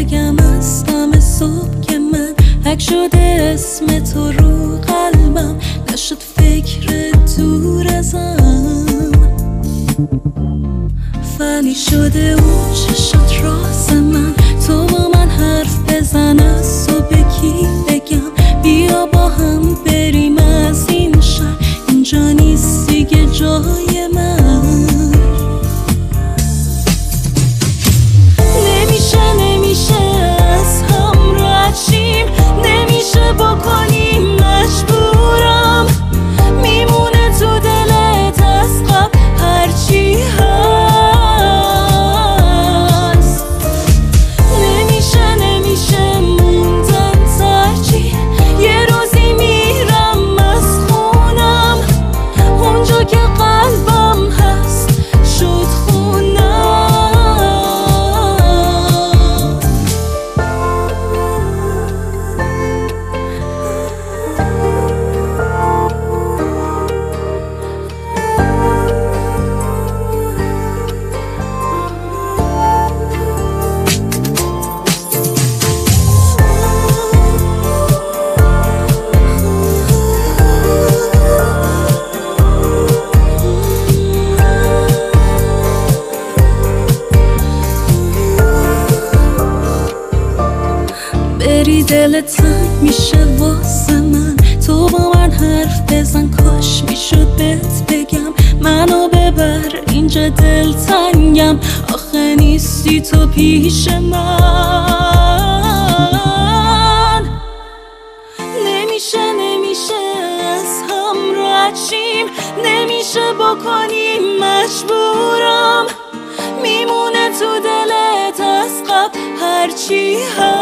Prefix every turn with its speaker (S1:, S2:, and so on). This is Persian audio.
S1: بگم از دم صبح که من حک شده اسم تو رو قلبم، نشد فکر دور ازم. فلی شده اون چشات راز من، تو با من حرف بزن از صبح کی بگم بیا با هم بریم از این شهر، اینجا نیست دیگه جای من. نمیشه از هم رد شیم، نمیشه بکنیم مجبورم، میمونه تو دلت از قبل هرچی هست. نمیشه موندن ترجیح، یه روزی میرم از خونم، اونجا که قلبم هست شد خونم. بری دلت تنگ میشه واسه من، تو با من حرف بزن کاش میشد بهت بگم منو ببر اینجا دلتنگم، آخه نیستی تو پیش من. نمیشه از هم رد شیم، نمیشه بکنیم مجبورم، میمونه تو دلت از قبل هرچی هست.